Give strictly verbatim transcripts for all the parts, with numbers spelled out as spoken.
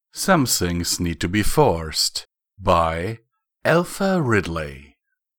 Some Things Need to Be Forced by Alpha Ridley.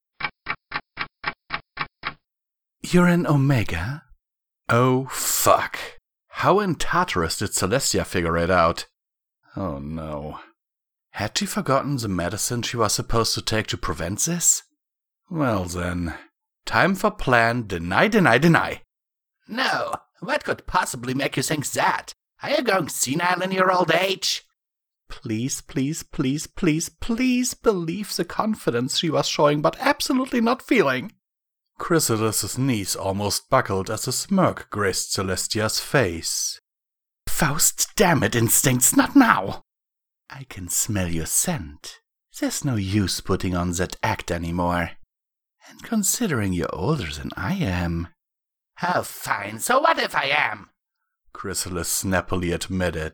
You're an Omega? Oh, fuck. How in Tartarus did Celestia figure it out? Oh no. Had she forgotten the medicine she was supposed to take to prevent this? Well then, time for plan deny, deny, deny. No, what could possibly make you think that? Are you going senile in your old age? Please, please, please, please, please believe the confidence she was showing but absolutely not feeling. Chrysalis's knees almost buckled as a smirk graced Celestia's face. Faust, damn it, instincts, not now! I can smell your scent. There's no use putting on that act anymore. And considering you're older than I am... Oh, fine, so what if I am? Chrysalis snappily admitted.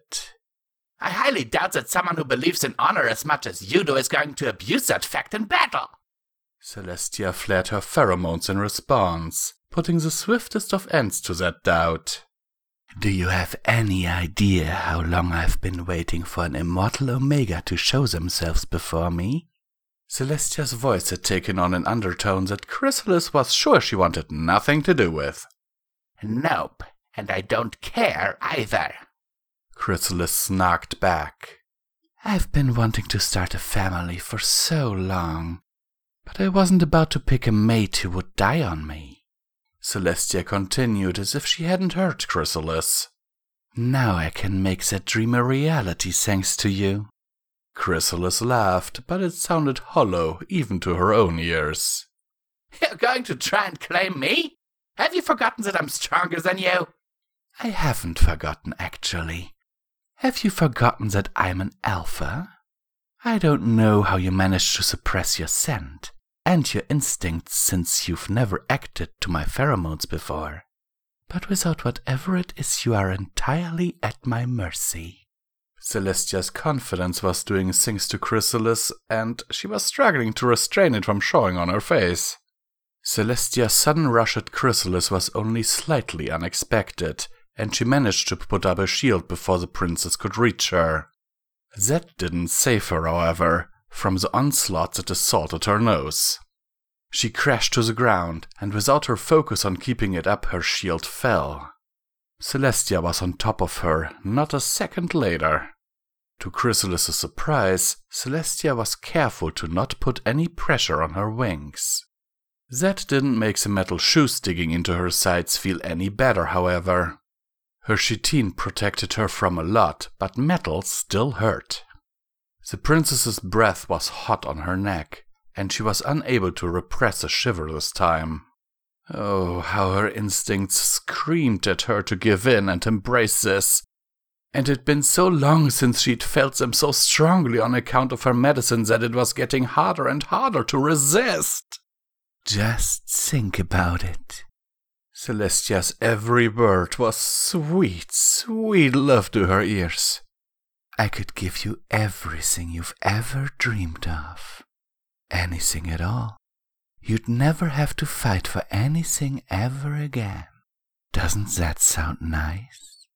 I highly doubt that someone who believes in honor as much as you do is going to abuse that fact in battle. Celestia flared her pheromones in response, putting the swiftest of ends to that doubt. Do you have any idea how long I've been waiting for an immortal Omega to show themselves before me? Celestia's voice had taken on an undertone that Chrysalis was sure she wanted nothing to do with. Nope, and I don't care either. Chrysalis snarked back. I've been wanting to start a family for so long, but I wasn't about to pick a mate who would die on me. Celestia continued as if she hadn't heard Chrysalis. Now I can make that dream a reality thanks to you. Chrysalis laughed, but it sounded hollow even to her own ears. You're going to try and claim me? Have you forgotten that I'm stronger than you? I haven't forgotten, actually. Have you forgotten that I'm an alpha? I don't know how you managed to suppress your scent and your instincts since you've never acted to my pheromones before. But without whatever it is, you are entirely at my mercy. Celestia's confidence was doing things to Chrysalis, and she was struggling to restrain it from showing on her face. Celestia's sudden rush at Chrysalis was only slightly unexpected, and she managed to put up a shield before the princess could reach her. That didn't save her, however, from the onslaught that assaulted her nose. She crashed to the ground, and without her focus on keeping it up, her shield fell. Celestia was on top of her not a second later. To Chrysalis's surprise, Celestia was careful to not put any pressure on her wings. That didn't make the metal shoes digging into her sides feel any better, however. Her chitin protected her from a lot, but metal still hurt. The princess's breath was hot on her neck, and she was unable to repress a shiver this time. Oh, how her instincts screamed at her to give in and embrace this. And it'd been so long since she'd felt them so strongly on account of her medicine that it was getting harder and harder to resist. Just think about it. Celestia's every word was sweet, sweet love to her ears. I could give you everything you've ever dreamed of. Anything at all. You'd never have to fight for anything ever again. Doesn't that sound nice?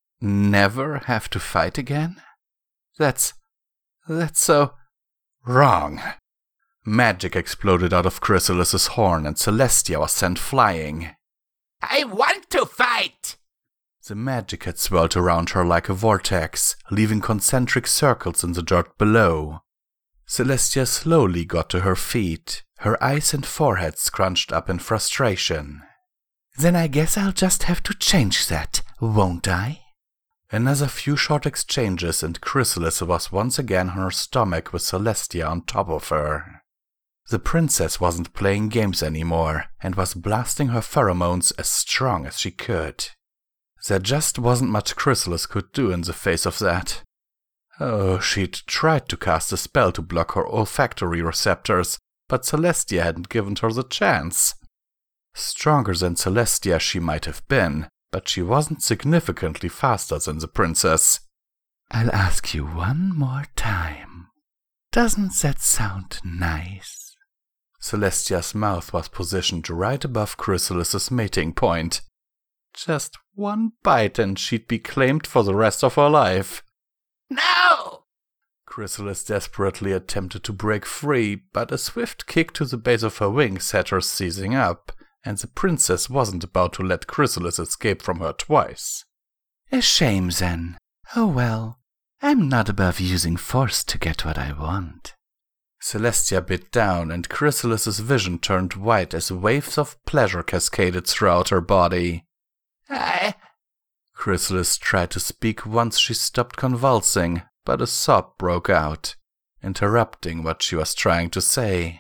Never have to fight again? That's... that's so... wrong. Magic exploded out of Chrysalis's horn and Celestia was sent flying. I want to fight! The magic had swirled around her like a vortex, leaving concentric circles in the dirt below. Celestia slowly got to her feet, her eyes and forehead scrunched up in frustration. Then I guess I'll just have to change that, won't I? Another few short exchanges and Chrysalis was once again on her stomach with Celestia on top of her. The princess wasn't playing games anymore and was blasting her pheromones as strong as she could. There just wasn't much Chrysalis could do in the face of that. Oh, she'd tried to cast a spell to block her olfactory receptors, but Celestia hadn't given her the chance. Stronger than Celestia she might have been, but she wasn't significantly faster than the princess. I'll ask you one more time. Doesn't that sound nice? Celestia's mouth was positioned right above Chrysalis's mating point. Just one bite and she'd be claimed for the rest of her life. No! Chrysalis desperately attempted to break free, but a swift kick to the base of her wing set her seizing up, and the princess wasn't about to let Chrysalis escape from her twice. A shame, then. Oh well, I'm not above using force to get what I want. Celestia bit down, and Chrysalis's vision turned white as waves of pleasure cascaded throughout her body. I... Chrysalis tried to speak once she stopped convulsing, but a sob broke out, interrupting what she was trying to say.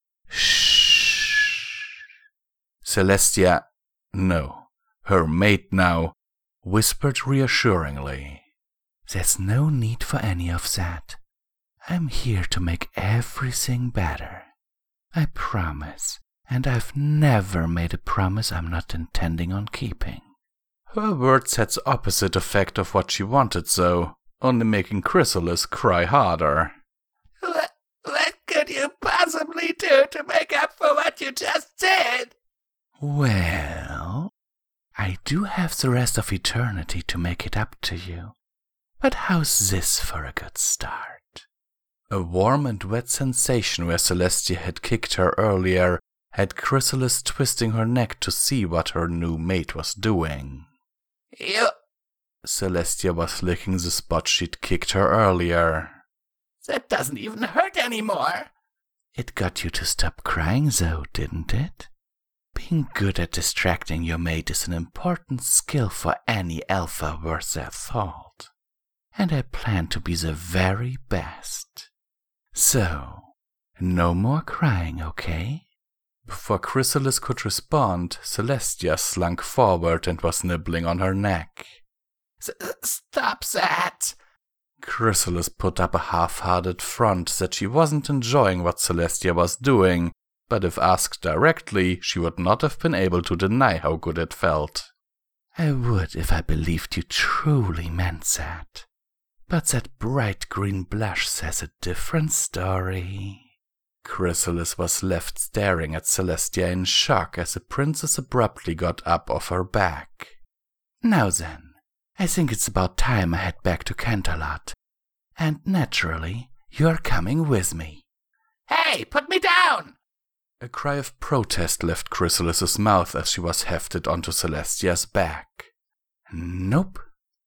Shh. Celestia, no, her mate now, whispered reassuringly. There's no need for any of that. I'm here to make everything better. I promise, and I've never made a promise I'm not intending on keeping. Her words had the opposite effect of what she wanted, though, only making Chrysalis cry harder. What, what could you possibly do to make up for what you just did? Well, I do have the rest of eternity to make it up to you. But how's this for a good start? A warm and wet sensation where Celestia had kicked her earlier had Chrysalis twisting her neck to see what her new mate was doing. You... Celestia was licking the spot she'd kicked her earlier. That doesn't even hurt anymore. It got you to stop crying, though, didn't it? Being good at distracting your mate is an important skill for any alpha worth their salt. And I plan to be the very best. So, no more crying, okay? Before Chrysalis could respond, Celestia slunk forward and was nibbling on her neck. Stop that! Chrysalis put up a half-hearted front that she wasn't enjoying what Celestia was doing, but if asked directly, she would not have been able to deny how good it felt. I would if I believed you truly meant that. But that bright green blush says a different story. Chrysalis was left staring at Celestia in shock as the princess abruptly got up off her back. Now then, I think it's about time I head back to Canterlot. And naturally, you're coming with me. Hey, put me down! A cry of protest left Chrysalis's mouth as she was hefted onto Celestia's back. Nope.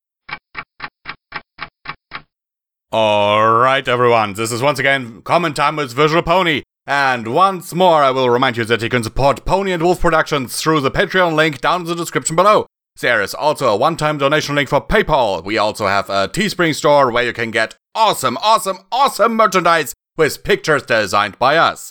Alright everyone, this is once again Comment Time with Visual Pony, and once more I will remind you that you can support Pony and Wolf Productions through the Patreon link down in the description below. There is also a one-time donation link for PayPal. We also have a Teespring store where you can get awesome, awesome, awesome merchandise with pictures designed by us.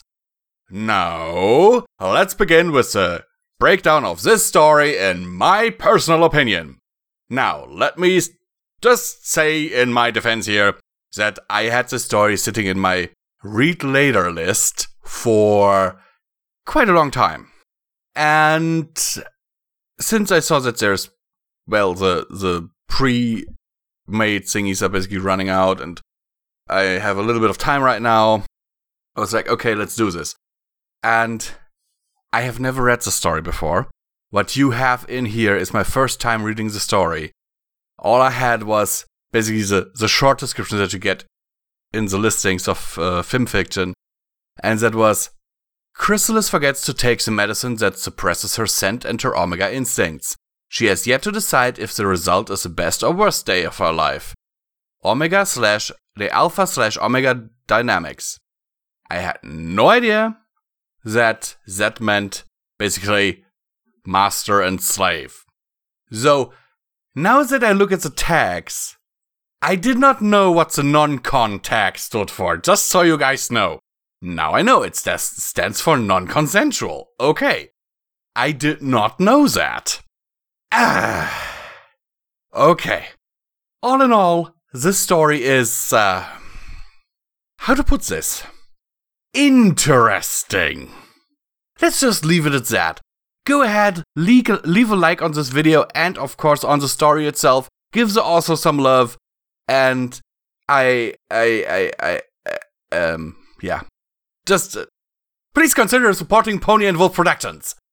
Now, let's begin with the breakdown of this story in my personal opinion. Now, let me just say in my defense here that I had this story sitting in my read later list for quite a long time. And since I saw that there's, well, the, the pre-made thingies are basically running out and I have a little bit of time right now, I was like, okay, let's do this. And I have never read the story before. What you have in here is my first time reading the story. All I had was basically the, the short description that you get in the listings of uh, FimFiction. And that was, Chrysalis forgets to take the medicine that suppresses her scent and her Omega instincts. She has yet to decide if the result is the best or worst day of her life. Omega slash the Alpha slash Omega dynamics. I had no idea that that meant basically master and slave. So, now that I look at the tags, I did not know what the non-con tag stood for, just so you guys know. Now I know it stands for non-consensual. Okay. I did not know that. Ah. Okay. All in all, this story is, uh... how to put this? Interesting. Let's just leave it at that. Go ahead, leave a, leave a like on this video and of course on the story itself. Give the also some love. And I, I, I, I, um, yeah. Just, uh, please consider supporting Pony and Wolf Productions.